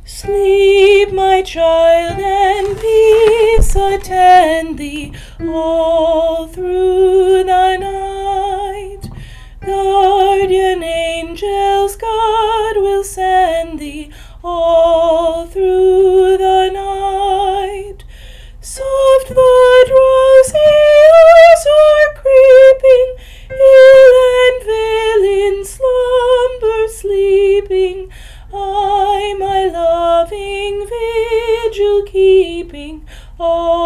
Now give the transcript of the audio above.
Sleep, my child, and peace attend thee all through the night. Guardian angels God will send thee all through the night. Soft the drowsy hours are creeping, ill and veil in slumber sleeping. I, my loving vigil keeping, all